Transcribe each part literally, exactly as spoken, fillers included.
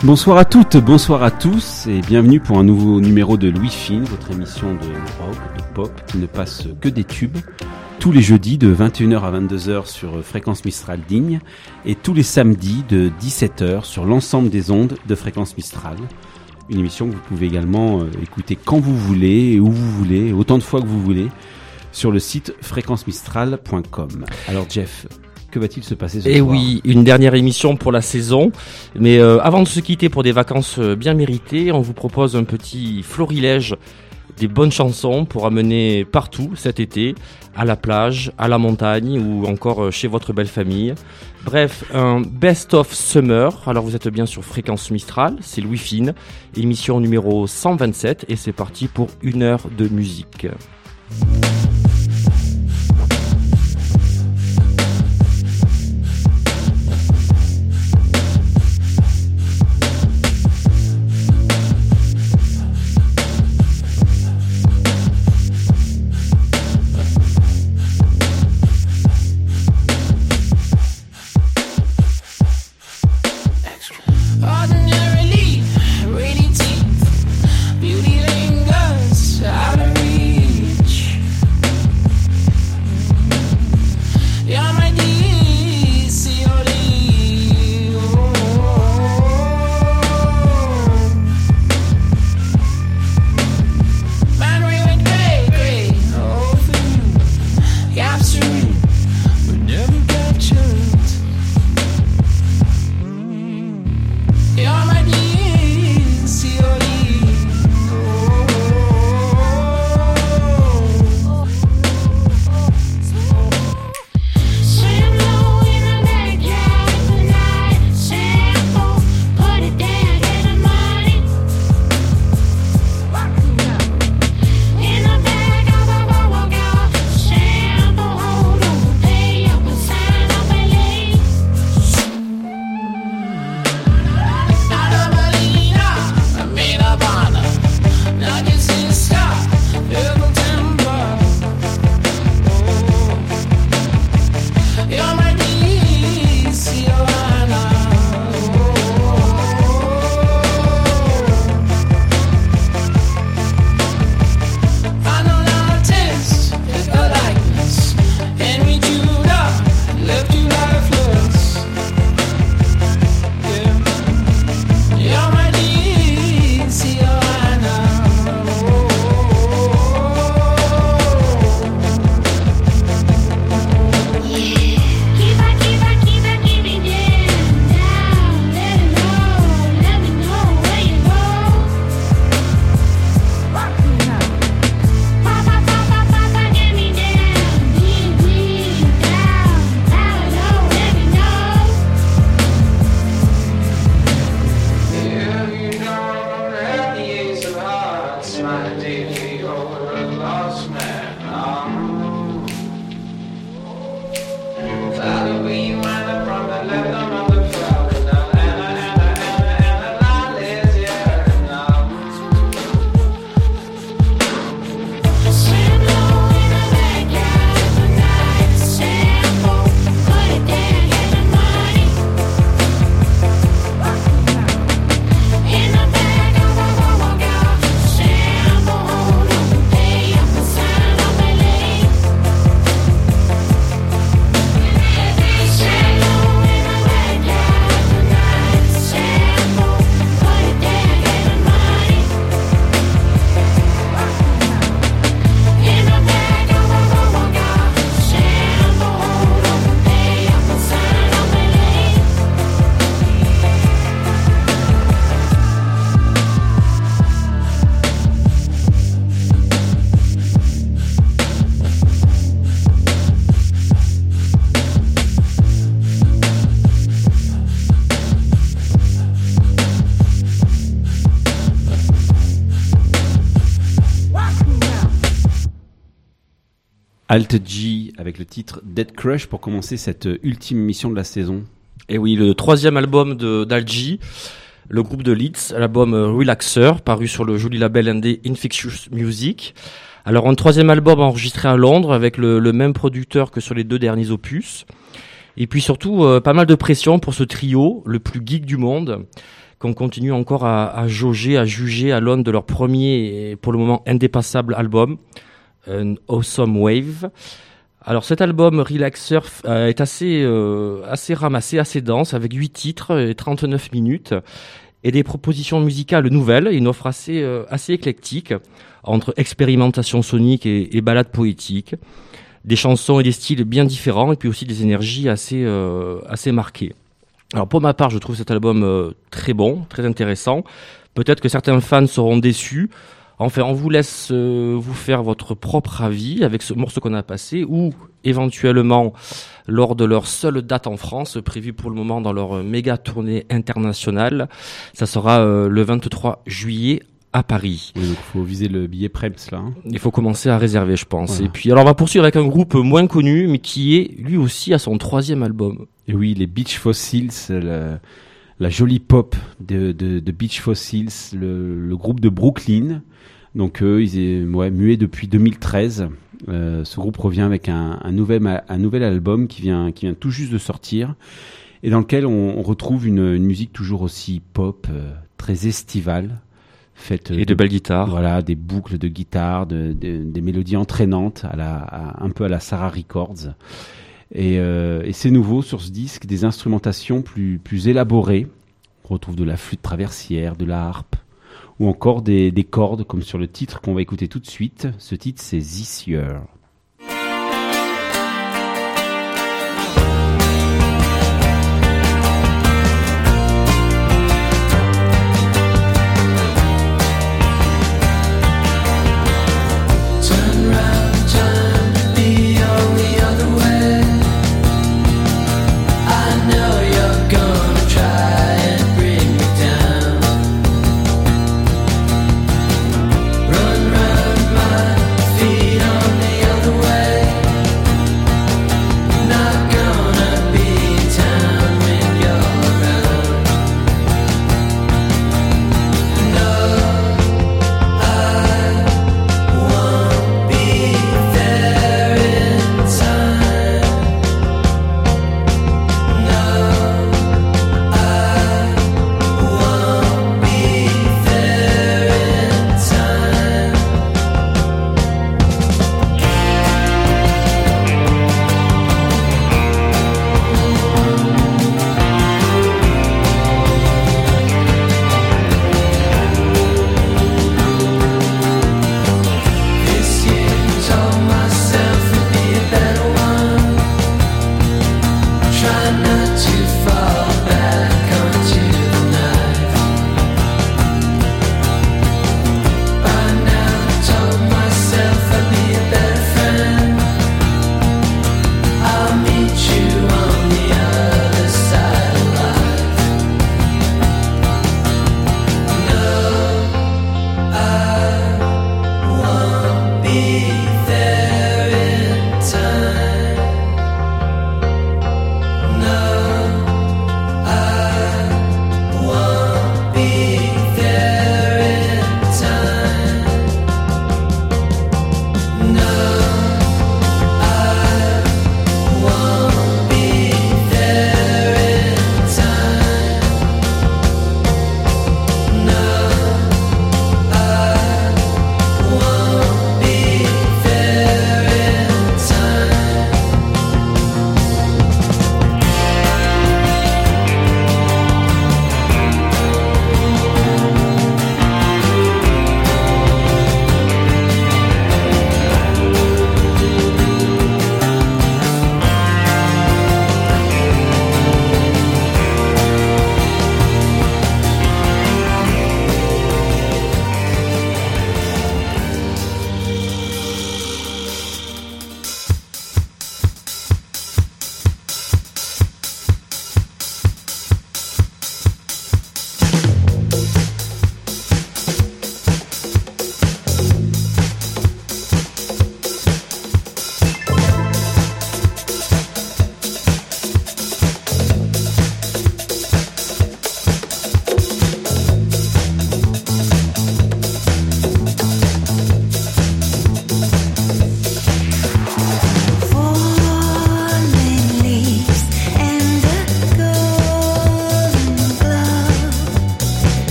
Bonsoir à toutes, bonsoir à tous et bienvenue pour un nouveau numéro de Louis Fine, votre émission de rock, de pop qui ne passe que des tubes. Tous les jeudis de vingt et une heures à vingt-deux heures sur Fréquence Mistral Digne et tous les samedis de dix-sept heures sur l'ensemble des ondes de Fréquence Mistral. Une émission que vous pouvez également écouter quand vous voulez et où vous voulez, autant de fois que vous voulez, sur le site fréquence mistral point com. Alors Jeff, que va-t-il se passer ce soir ? Eh oui, une dernière émission pour la saison. Mais euh, avant de se quitter pour des vacances bien méritées, on vous propose un petit florilège des bonnes chansons pour amener partout cet été, à la plage, à la montagne ou encore chez votre belle famille. Bref, un Best of Summer. Alors vous êtes bien sur Fréquence Mistral, c'est Louis Fine, émission numéro cent vingt-sept et c'est parti pour une heure de musique. Alt G avec le titre Dead Crush pour commencer cette ultime mission de la saison. Et oui, le troisième album de d'Alt G, le groupe de Leeds, l'album Relaxer, paru sur le joli label indé Infectious Music. Alors un troisième album enregistré à Londres avec le, le même producteur que sur les deux derniers opus. Et puis surtout, euh, pas mal de pression pour ce trio, le plus geek du monde, qu'on continue encore à, à jauger, à juger à l'aune de leur premier et pour le moment indépassable album, An Awesome Wave. Alors cet album Relax Surf euh, est assez euh, assez ramassé, assez dense, avec huit titres et trente-neuf minutes et des propositions musicales nouvelles, une offre assez euh, assez éclectique entre expérimentation sonique et, et ballades poétiques, des chansons et des styles bien différents et puis aussi des énergies assez euh, assez marquées. Alors pour ma part, je trouve cet album euh, très bon, très intéressant. Peut-être que certains fans seront déçus. Enfin, on vous laisse euh, vous faire votre propre avis avec ce morceau qu'on a passé ou éventuellement lors de leur seule date en France, prévue pour le moment dans leur méga tournée internationale. Ça sera euh, le vingt-trois juillet à Paris. Oui, donc il faut viser le billet Preps là. Hein. Il faut commencer à réserver, je pense. Voilà. Et puis, alors on va poursuivre avec un groupe moins connu, mais qui est lui aussi à son troisième album. Et oui, les Beach Fossils, le, la jolie pop de, de, de Beach Fossils, le, le groupe de Brooklyn. Donc eux, ils est ouais, muets depuis deux mille treize. Euh, ce groupe revient avec un, un nouvel un nouvel album qui vient qui vient tout juste de sortir et dans lequel on, on retrouve une, une musique toujours aussi pop, euh, très estivale, faite et de, de belles guitares. Voilà, des boucles de guitare, de, de, des mélodies entraînantes, à la à, un peu à la Sarah Records. Et, euh, et c'est nouveau sur ce disque, des instrumentations plus plus élaborées. On retrouve de la flûte traversière, de la harpe, ou encore des, des cordes, comme sur le titre qu'on va écouter tout de suite. Ce titre, c'est This Year. Run round my feet on the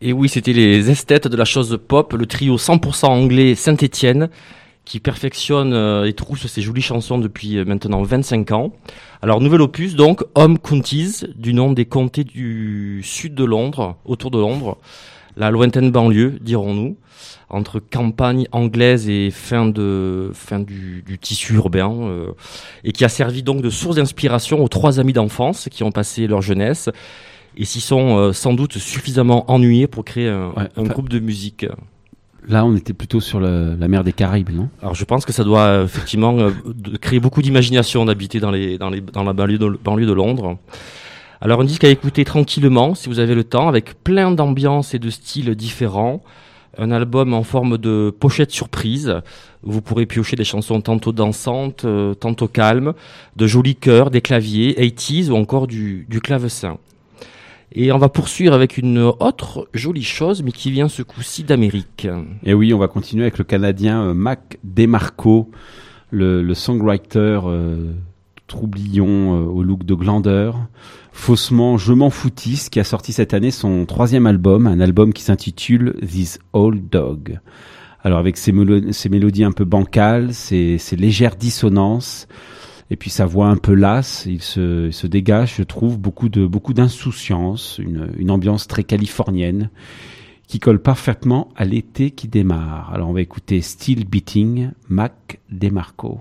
Et oui, c'était les esthètes de la chose pop, le trio cent pour cent anglais Saint-Étienne, qui perfectionne euh, et trousse ses jolies chansons depuis euh, maintenant vingt-cinq ans. Alors, nouvel opus, donc, Home Counties, du nom des comtés du sud de Londres, autour de Londres, la lointaine banlieue, dirons-nous, entre campagne anglaise et fin de fin du, du tissu urbain, euh, et qui a servi donc de source d'inspiration aux trois amis d'enfance qui ont passé leur jeunesse et s'y sont euh, sans doute suffisamment ennuyés pour créer un, ouais, un groupe de musique. Là, on était plutôt sur le, la mer des Caraïbes, non? Alors, je pense que ça doit euh, effectivement euh, de créer beaucoup d'imagination d'habiter dans les dans les dans la banlieue de, banlieue de Londres. Alors, un disque à écouter tranquillement, si vous avez le temps, avec plein d'ambiances et de styles différents. Un album en forme de pochette surprise. Vous pourrez piocher des chansons tantôt dansantes, euh, tantôt calmes, de jolis chœurs, des claviers, quatre-vingt-dix ou encore du, du clavecin. Et on va poursuivre avec une autre jolie chose, mais qui vient ce coup-ci d'Amérique. Et oui, on va continuer avec le Canadien euh, Mac DeMarco, le, le songwriter euh, troublion euh, au look de glandeur, faussement je m'en foutiste, qui a sorti cette année son troisième album, un album qui s'intitule This Old Dog. Alors avec ses, mélo- ses mélodies un peu bancales, ses, ses légères dissonances, et puis sa voix un peu lasse, il se, il se dégage, je trouve, beaucoup de beaucoup d'insouciance, une, une ambiance très californienne, qui colle parfaitement à l'été qui démarre. Alors on va écouter Still Beating, Mac DeMarco.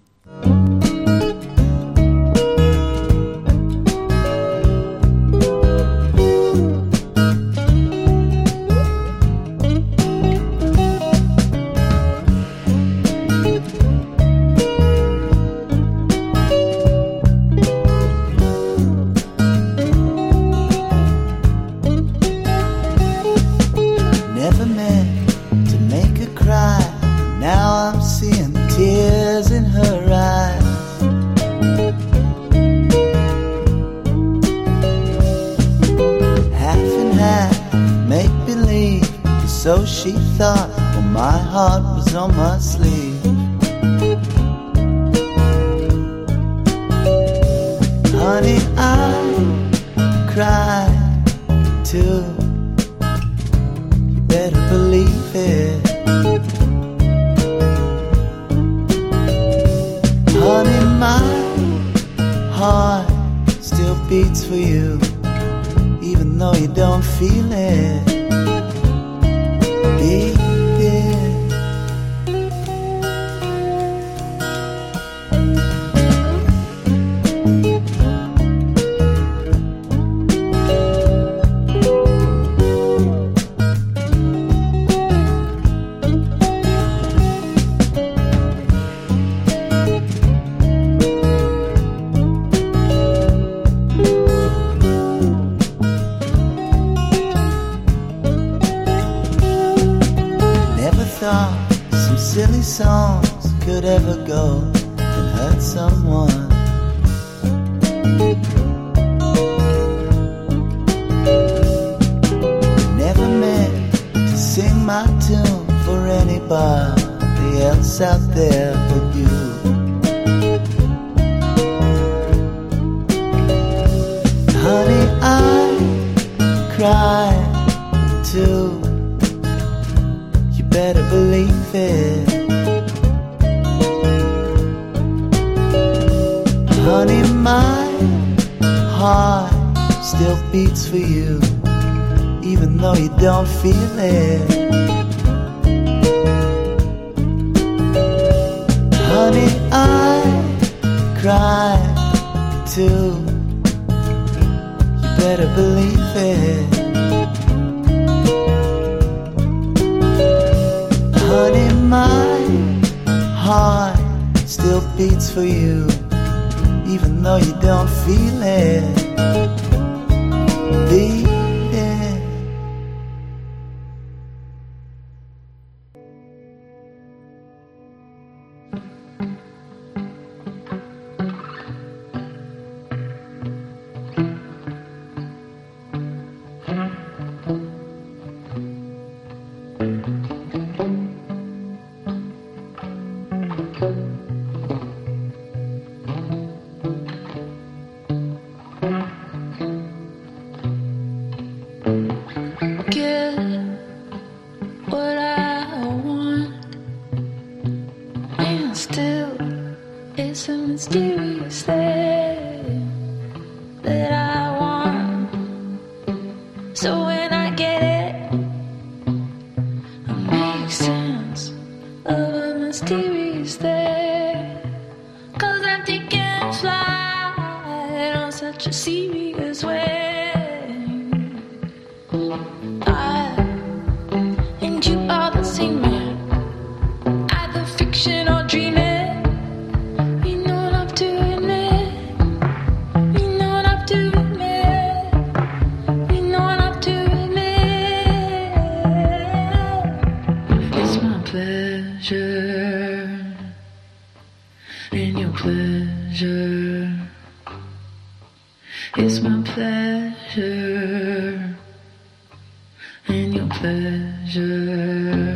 So she thought, well, my heart was on my sleeve. Honey, I cried too. You better believe it. Honey, my heart still beats for you, even though you don't feel it. Baby, some silly songs could ever go and hurt someone. Never meant to sing my tune for anybody else out there but you. Honey, I cried too. Better believe it. Honey, my heart still beats for you, even though you don't feel it. Honey, I cry too. You better believe it. Honey, my heart still beats for you, even though you don't feel it. Beat it. It's a mysterious thing that I want. So when I get it, I make sense of a mysterious thing. Cause empty can fly on such a serious way. I and you are the same man, either fiction or dreaming. Pleasure, it's my pleasure, and your pleasure.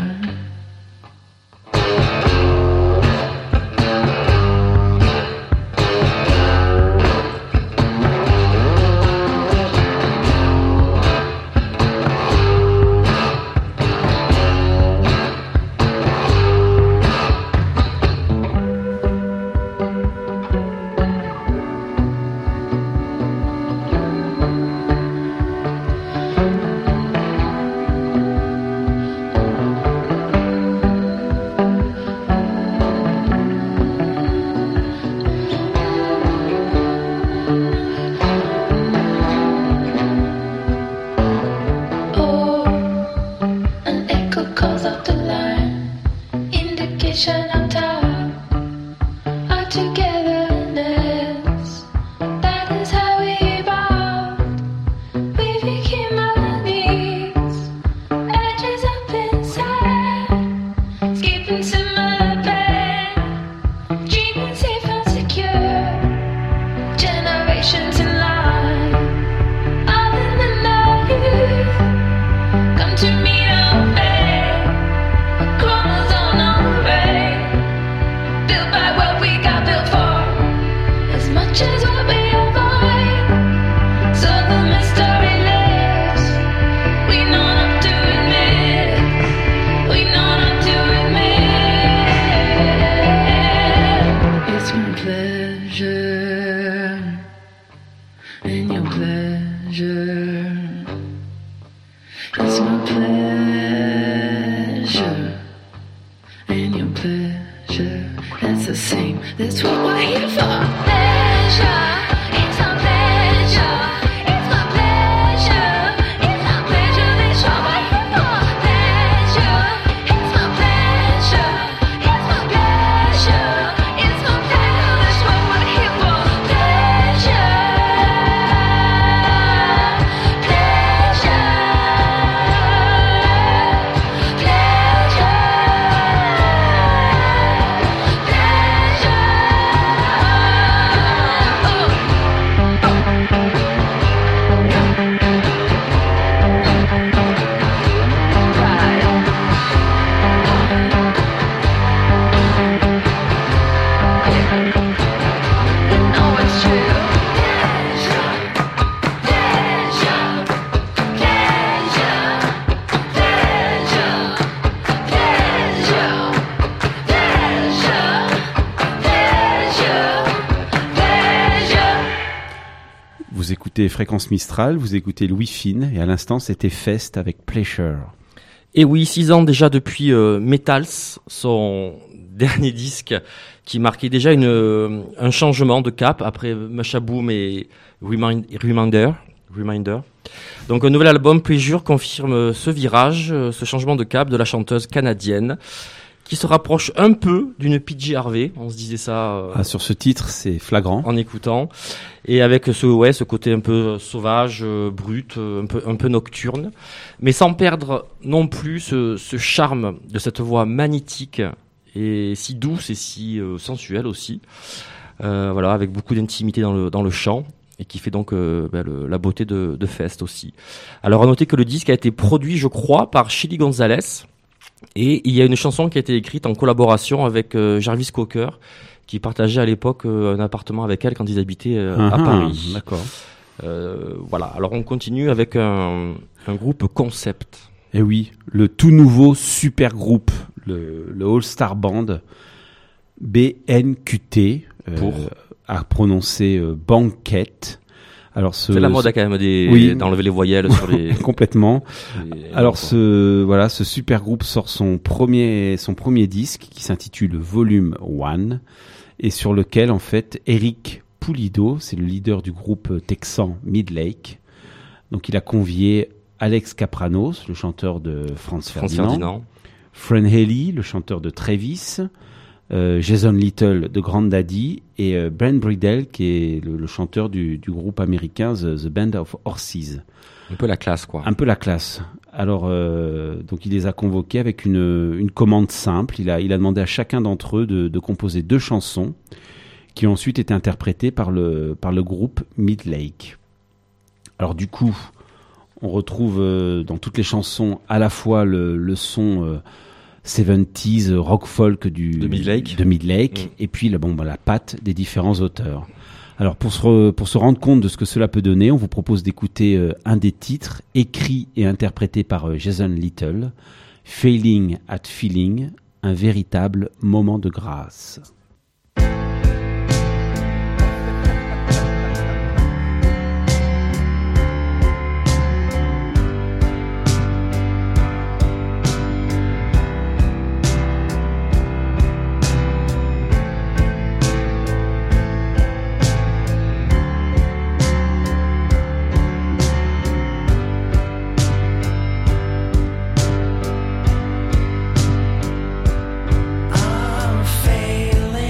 Fréquence Mistral, vous écoutez Louis Fine et à l'instant c'était Fest avec Pleasure. Et oui, six ans déjà depuis euh, Metals, son dernier disque qui marquait déjà une, un changement de cap après Mashaboom et Remind, Reminder, Reminder. Donc un nouvel album Pleasure confirme ce virage, ce changement de cap de la chanteuse canadienne qui se rapproche un peu d'une P J Harvey, on se disait ça euh, ah, sur ce titre, c'est flagrant en écoutant, et avec ce ouais ce côté un peu sauvage, euh, brut, euh, un peu un peu nocturne, mais sans perdre non plus ce, ce charme de cette voix magnétique et si douce et si euh, sensuelle aussi, euh, voilà, avec beaucoup d'intimité dans le dans le chant. Et qui fait donc euh, bah, le, la beauté de, de Fest aussi. Alors à noter que le disque a été produit, je crois, par Chili Gonzalez. Et il y a une chanson qui a été écrite en collaboration avec euh, Jarvis Cocker, qui partageait à l'époque euh, un appartement avec elle quand ils habitaient euh, uh-huh, à Paris. D'accord. Euh, voilà. Alors on continue avec un, un groupe concept. Et oui, le tout nouveau super groupe, le, le All Star Band B N Q T, euh, Pour a prononcé euh, banquette. Alors ce, c'est la mode, hein, quand même, des, oui. d'enlever les voyelles sur les. Complètement. les- Alors quoi. ce voilà, ce super groupe sort son premier son premier disque qui s'intitule Volume un et sur lequel en fait Eric Pulido, c'est le leader du groupe texan Midlake. Donc il a convié Alex Kapranos, le chanteur de Franz Franz Ferdinand, Ferdinand. Fran Haley, le chanteur de Travis, euh, Jason Little de Grandaddy et euh, Brent Bridell qui est le, le chanteur du, du groupe américain The, The Band of Horses. Un peu la classe, quoi. Un peu la classe. Alors, euh, donc il les a convoqués avec une, une commande simple. Il a, il a demandé à chacun d'entre eux de, de composer deux chansons qui ont ensuite été interprétées par le, par le groupe Midlake. Alors du coup, on retrouve euh, dans toutes les chansons à la fois le, le son euh, soixante-dix euh, rock folk du, De Midlake. de Midlake, Mm. et puis la, bon, bah, la patte des différents auteurs. Alors pour se, re- pour se rendre compte de ce que cela peut donner, on vous propose d'écouter euh, un des titres écrit et interprété par euh, Jason Little, Failing at Feeling, un véritable moment de grâce. I'm failing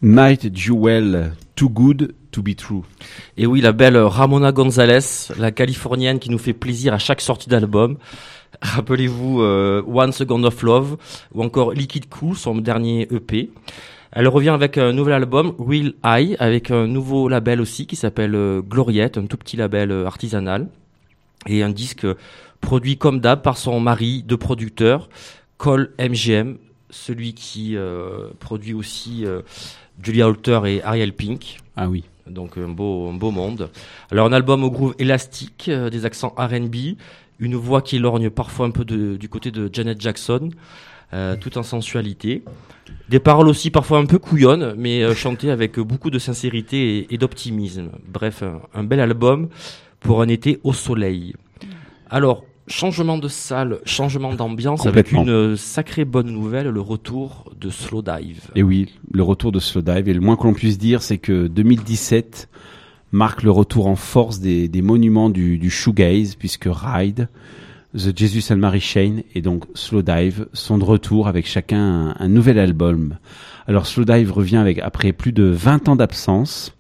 Night Jewel, Too Good to Be True. Et oui, la belle Ramona Gonzalez, la californienne qui nous fait plaisir à chaque sortie d'album. Rappelez-vous euh, One Second of Love ou encore Liquid Cool, son dernier E P. Elle revient avec un nouvel album, Real High, avec un nouveau label aussi qui s'appelle euh, Gloriette, un tout petit label euh, artisanal. Et un disque euh, produit comme d'hab par son mari de producteur, Cole M G M, celui qui euh, produit aussi euh, Julia Holter et Ariel Pink. Ah oui. Donc un beau, un beau monde. Alors un album au groove élastique, euh, des accents R and B, une voix qui lorgne parfois un peu de, du côté de Janet Jackson, euh, tout en sensualité. Des paroles aussi parfois un peu couillonnes, mais euh, chantées avec beaucoup de sincérité et, et d'optimisme. Bref, un, un bel album pour un été au soleil. Alors, changement de salle, changement d'ambiance, avec une euh, sacrée bonne nouvelle, le retour de Slowdive. Et oui, le retour de Slowdive. Et le moins que l'on puisse dire, c'est que deux mille dix-sept marque le retour en force des, des monuments du, du shoegaze, puisque Ride, The Jesus and Mary Chain et donc Slowdive sont de retour avec chacun un, un nouvel album. Alors Slowdive revient avec après plus de vingt ans d'absence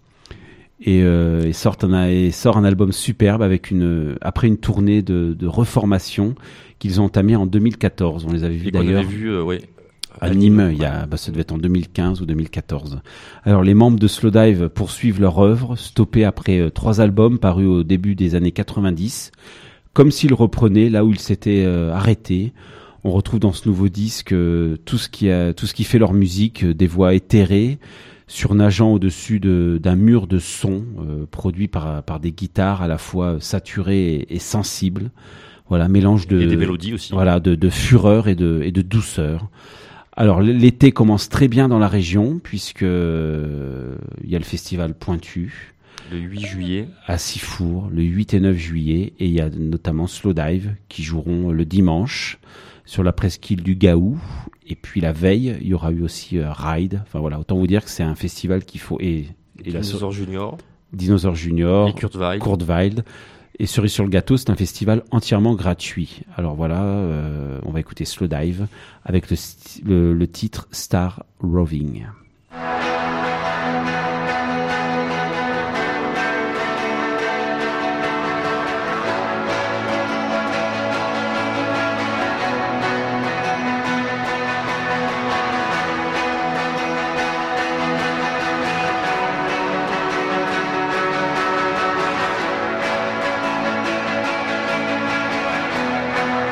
et, euh, et, sort un, et sort un album superbe avec une après une tournée de, de reformation qu'ils ont entamée en deux mille quatorze. On les avait vus d'ailleurs. On avait vu, euh, ouais. À Nîmes, il y a, bah, ça devait être en deux mille quinze ou deux mille quatorze. Alors, les membres de Slowdive poursuivent leur œuvre, stoppée après euh, trois albums parus au début des années quatre-vingt-dix, comme s'ils reprenaient là où ils s'étaient euh, arrêtés. On retrouve dans ce nouveau disque euh, tout ce qui a, tout ce qui fait leur musique, euh, des voix éthérées, surnageant au-dessus de, d'un mur de son, euh, produit par, par des guitares à la fois saturées et, et sensibles. Voilà, mélange de, et des mélodies aussi. Voilà, de, de fureur et de, et de douceur. Alors l'été commence très bien dans la région puisque euh, il y a le festival Pointu le huit juillet à Sifour, le huit et neuf juillet, et il y a notamment Slowdive qui joueront le dimanche sur la presqu'île du Gaou, et puis la veille il y aura eu aussi euh, Ride. Enfin voilà, autant vous dire que c'est un festival qu'il faut et, et Dinosaur Junior, Dinosaur Junior, et Kurt Weill. Kurt Weill. Et cerise sur le gâteau, c'est un festival entièrement gratuit. Alors voilà, euh, on va écouter Slowdive avec le, le, le titre Star Roving.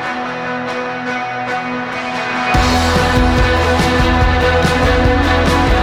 Thank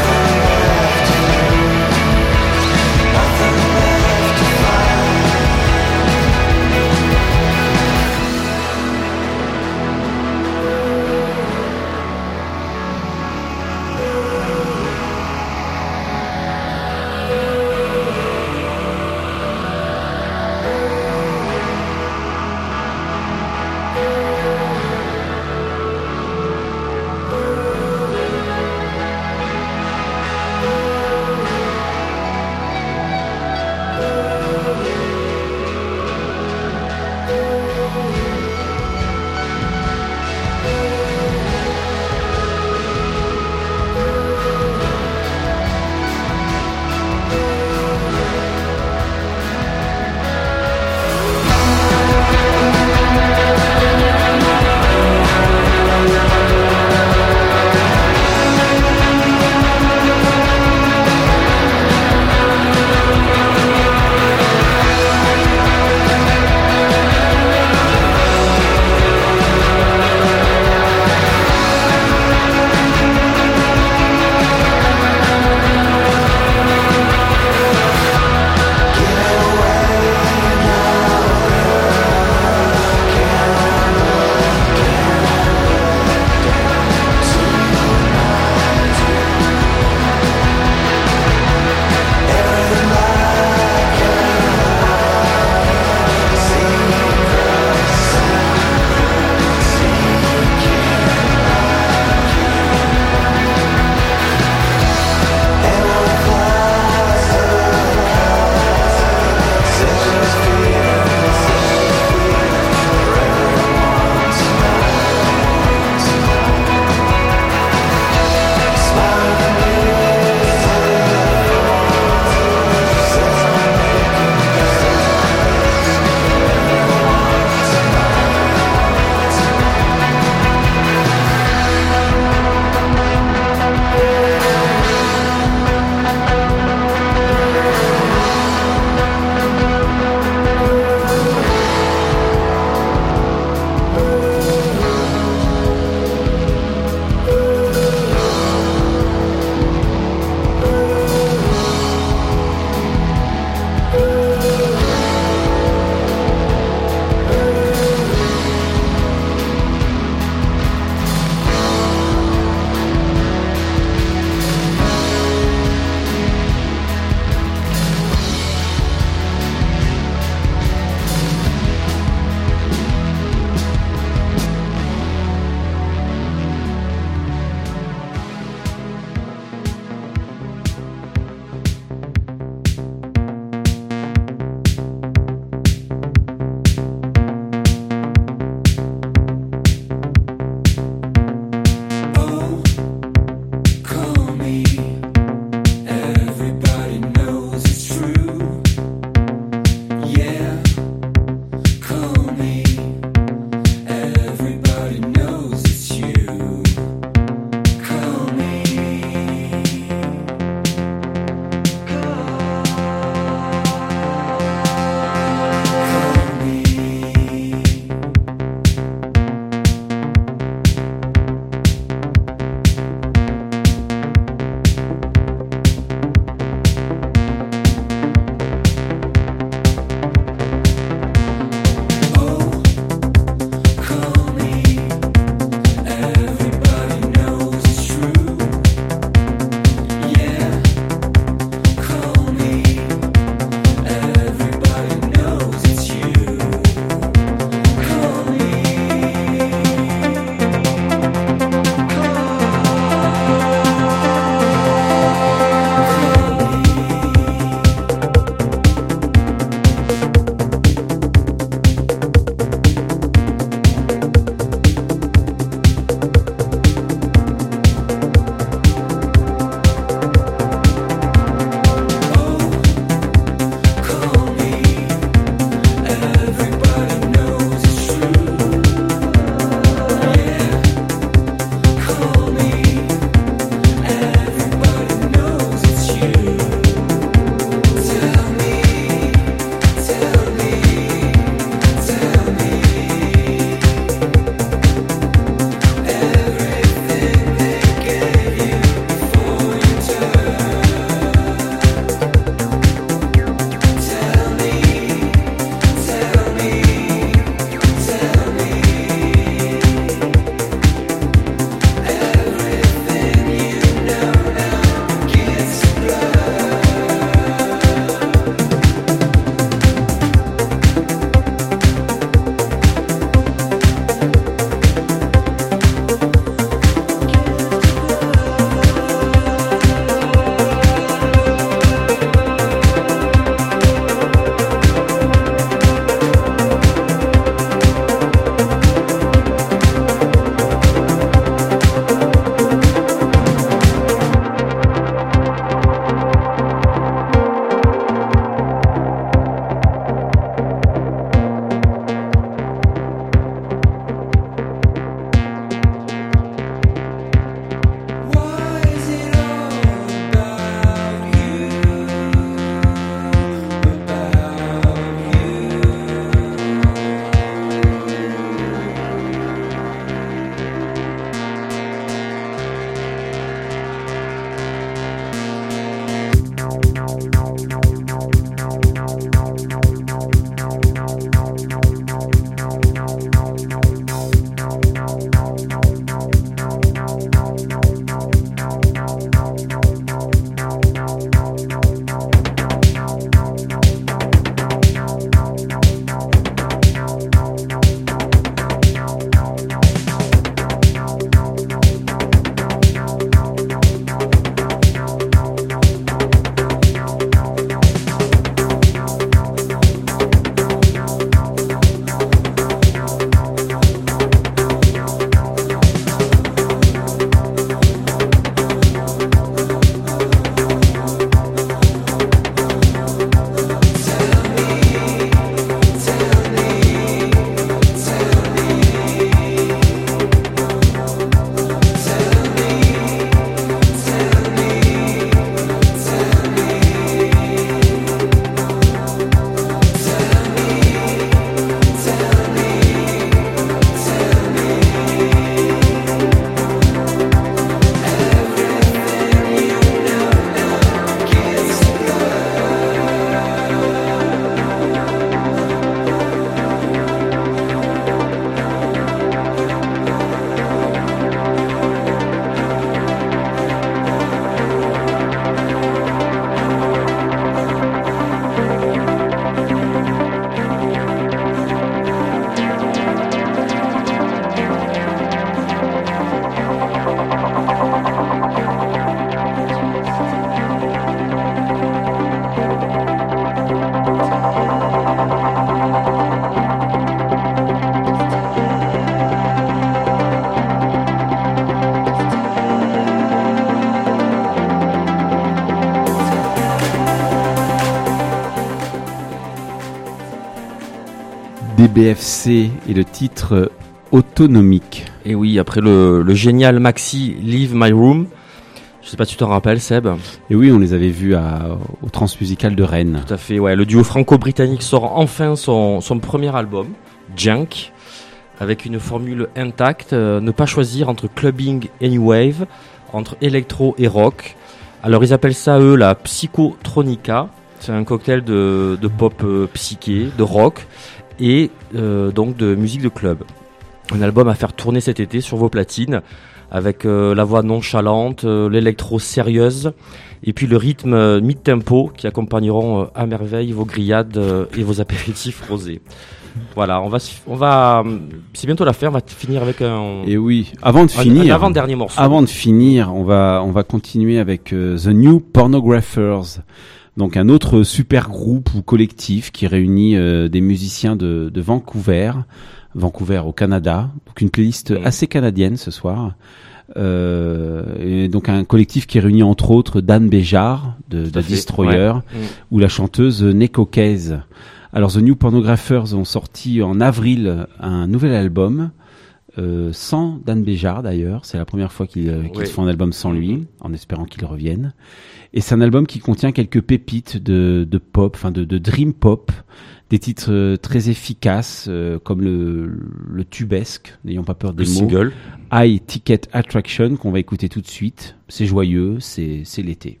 D B F C et le titre Autonomique. Et oui, après le, le génial maxi Leave My Room, je sais pas si tu t'en rappelles, Seb. Et oui, on les avait vus à, au Transmusical de Rennes. Tout à fait, ouais. Le duo franco-britannique sort enfin son, son premier album, Junk, avec une formule intacte, euh, ne pas choisir entre clubbing et new wave, entre électro et rock. Alors ils appellent ça, eux, la psychotronica. C'est un cocktail de, de pop euh, psyché, de rock et euh, donc de musique de club. Un album à faire tourner cet été sur vos platines, avec euh, la voix nonchalante, euh, l'électro sérieuse, et puis le rythme euh, mid-tempo qui accompagneront euh, à merveille vos grillades euh, et vos apéritifs rosés. Voilà, on va, on va, c'est bientôt la fin, on va finir avec un. Et oui, avant de un, finir, un avant-dernier morceau. Avant de finir, on va, on va continuer avec euh, The New Pornographers. Donc un autre super groupe ou collectif qui réunit euh, des musiciens de, de Vancouver, Vancouver au Canada. Donc une playlist mmh. assez canadienne ce soir. Euh, et donc un collectif qui réunit entre autres Dan Béjart de, de Destroyer ouais. mmh. ou la chanteuse Neko Case. Alors The New Pornographers ont sorti en avril un nouvel album euh, sans Dan Béjart d'ailleurs. C'est la première fois qu'ils, euh, qu'ils oui. font un album sans lui, en espérant qu'il revienne. Et c'est un album qui contient quelques pépites de, de pop, enfin de, de dream pop, des titres euh, très efficaces euh, comme le, le tubesque, n'ayons pas peur des le mots, single. High Ticket Attraction qu'on va écouter tout de suite. C'est joyeux, c'est, c'est l'été.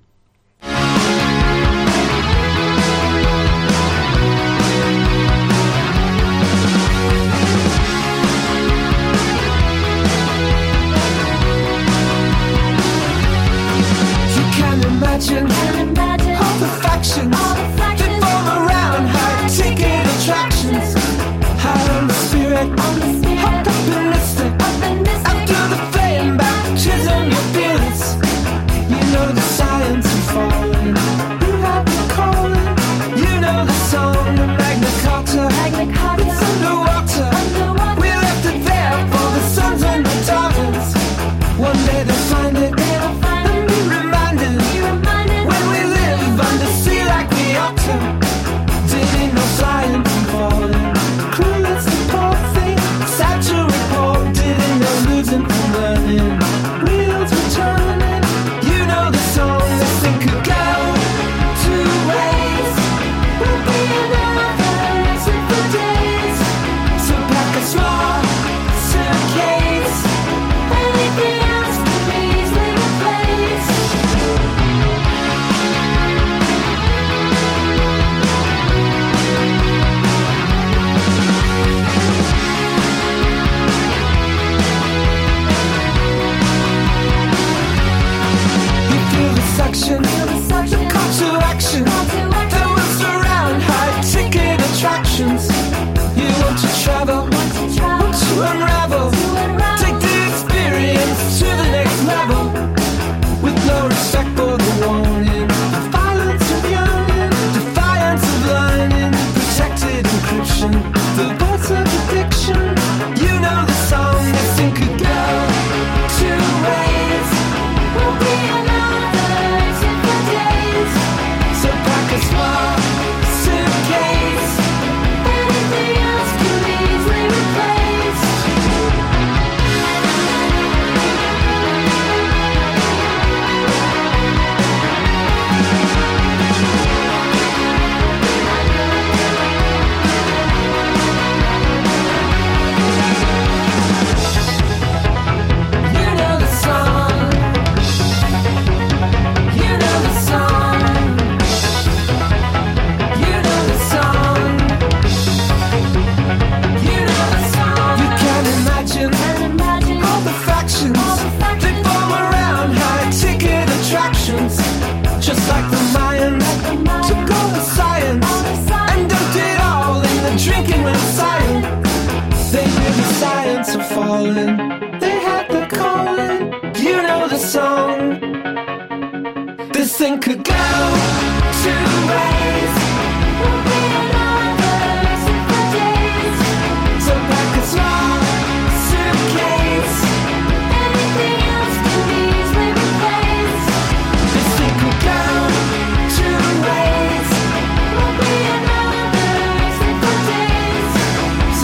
Imagine, imagine all the factions, all the factions. They form around high-ticket attractions. High on the spirit, on the spirit. Hopped up and missed it, up and missed it. After the flame baptism, your feelings. You know the science of falling. You have the calling. You know the song, the Magna Carta. Magna Carta. It's underwater. underwater. We left it there for the sons and the daughters. One day they'll find it. They'll find it. And be reminded. Didn't know flying from falling. Clueless to poor thing. Sad to report. Didn't know losing from learning. Wheels were turning. You know the song. This thing could go two ways. We'll be another for days. So pack a small suitcase. Anything else can be easily replaced. Section, the call to action that will surround high-ticket attractions. You want to travel, want to unravel, take the experience to the next level. With no respect for the warning, violence of yearning, defiance of learning, protected encryption, the birth of addiction. You know the song, this thing could go two ways. We'll be another. So pack a small suitcase. Anything else can be easily replaced. You know the song. You know the song. Just like the Mayans, took all the science and dumped it all in the drinking when silent. They knew the science of falling. They had the calling. You know the song. This thing could go two ways. We'll be another for days. So pack a small suitcase. Anything else can be easily replaced. This thing could go two ways. We'll be another for days.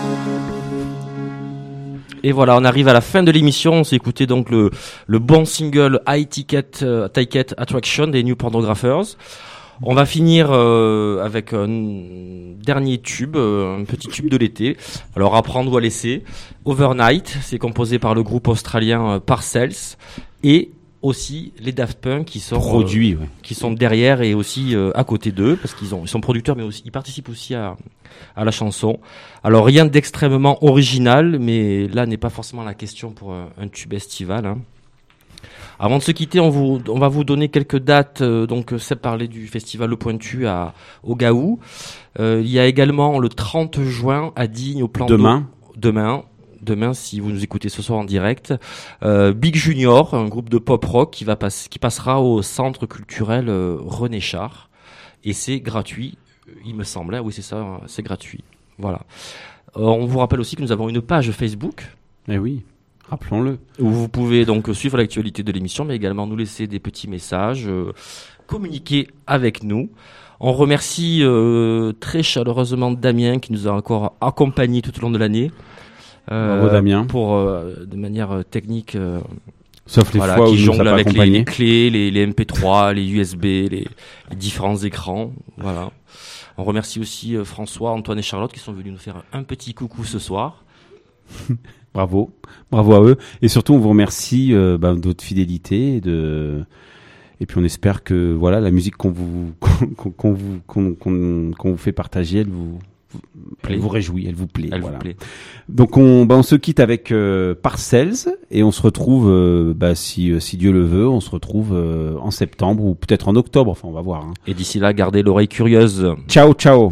Et voilà, on arrive à la fin de l'émission. On s'est écouté donc le, le bon single High Ticket, uh, Ticket Attraction des New Pornographers. On va finir euh, avec un dernier tube, euh, un petit tube de l'été. Alors à prendre ou à laisser. Overnight, c'est composé par le groupe australien euh, Parcells et aussi les Daft Punk qui sont Produits, euh, ouais. qui sont derrière et aussi euh, à côté d'eux parce qu'ils ont ils sont producteurs mais aussi ils participent aussi à à la chanson. Alors rien d'extrêmement original, mais là n'est pas forcément la question pour un, un tube estival. Hein. Avant de se quitter, on, vous, on va vous donner quelques dates. Euh, donc, Seb parlait du festival Le Pointu à au Gaou. Euh, il y a également le trente juin à Digne au plan d'eau. Demain. Demain. Demain, si vous nous écoutez ce soir en direct, euh, Big Junior, un groupe de pop rock qui va passer, qui passera au centre culturel euh, René Char, et c'est gratuit, il me semble. Hein, oui, c'est ça, c'est gratuit. Voilà. Euh, on vous rappelle aussi que nous avons une page Facebook. Eh oui, rappelons-le. Où vous pouvez donc suivre l'actualité de l'émission, mais également nous laisser des petits messages, euh, communiquer avec nous. On remercie euh, très chaleureusement Damien qui nous a encore accompagnés tout au long de l'année. Euh, Bravo Damien. Pour euh, de manière technique, euh, sauf les voilà, fois où qui il nous a jongle pas avec les, accompagnés. les clés, les, les M P trois, les U S B, les, les différents écrans. Voilà. On remercie aussi euh, François, Antoine et Charlotte qui sont venus nous faire un petit coucou ce soir. Bravo, bravo à eux. Et surtout, on vous remercie euh, bah, de votre fidélité et de. Et puis on espère que voilà la musique qu'on vous qu'on, qu'on vous qu'on, qu'on, qu'on vous fait partager, elle vous Plaît. elle vous réjouit, elle vous plaît. Elle voilà. vous plaît. Donc on bah, on se quitte avec euh, Parcells et on se retrouve euh, bah, si euh, si Dieu le veut, on se retrouve euh, en septembre ou peut-être en octobre. Enfin on va voir. Hein. Et d'ici là, gardez l'oreille curieuse. Ciao ciao.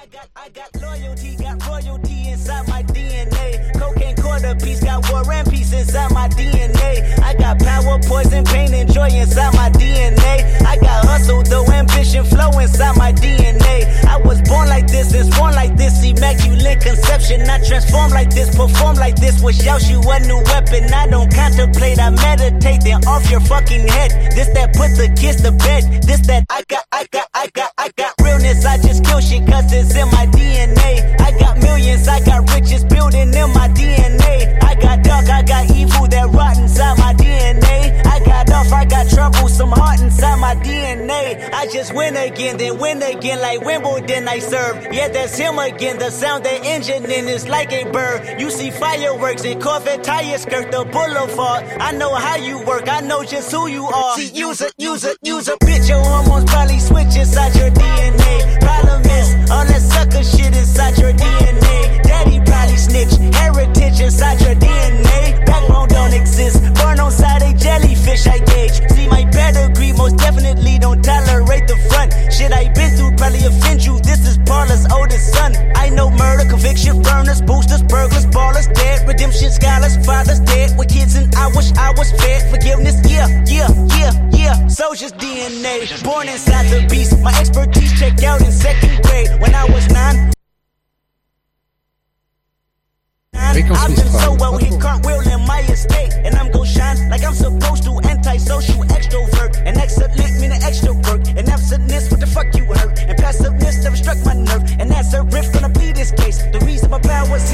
I got, I got loyalty, got royalty inside my D N A. Cocaine quarter piece, got war and peace inside my D N A. I got power, poison, pain, and joy inside my D N A. I got hustle, though ambition, flow inside my D N A. I was born like this, and born like this, immaculate conception. I transform like this, perform like this, wish out you a new weapon. I don't contemplate, I meditate, then off your fucking head. This that put the kids to bed. This that I got, I got, I got, I got realness. I just kill shit cause it's in my D N A. I got millions, I got riches building in my D N A. I got dark, I got evil that rot inside my D N A. I got off, I got trouble, some heart inside my D N A. I just win again, then win again like Wimbledon I serve. Yeah, that's him again, the sound that engine in is like a bird. You see fireworks and Corvette tires skirt the boulevard. I know how you work, I know just who you are. See, use a, use a, use a bitch, your hormones probably switch inside your D N A. Problem is, all that sucker shit inside your D N A. Daddy probably snitch, heritage inside your D N A. Backbone don't exist, born on side a jellyfish I gauge. See my pedigree, most definitely don't tolerate the front. Shit I been through probably offend you, this is Paula's oldest son. I know murder, conviction, burners, boosters, burglars, ballers, dead. Redemption, scholars, fathers dead. With kids and I wish I was fed. Forgiveness, yeah, yeah, yeah, yeah. Soldier's D N A, born inside the beast. My expertise checked out in second grade when I was nine. I've been so well, hit cartwheel in my estate. And I'm gon' shine like I'm supposed to. Antisocial extrovert. And excellent meaning extra work. And absentness, what the fuck you hurt? And passiveness never struck my nerve. And that's a riff, gonna be this case. The reason my power's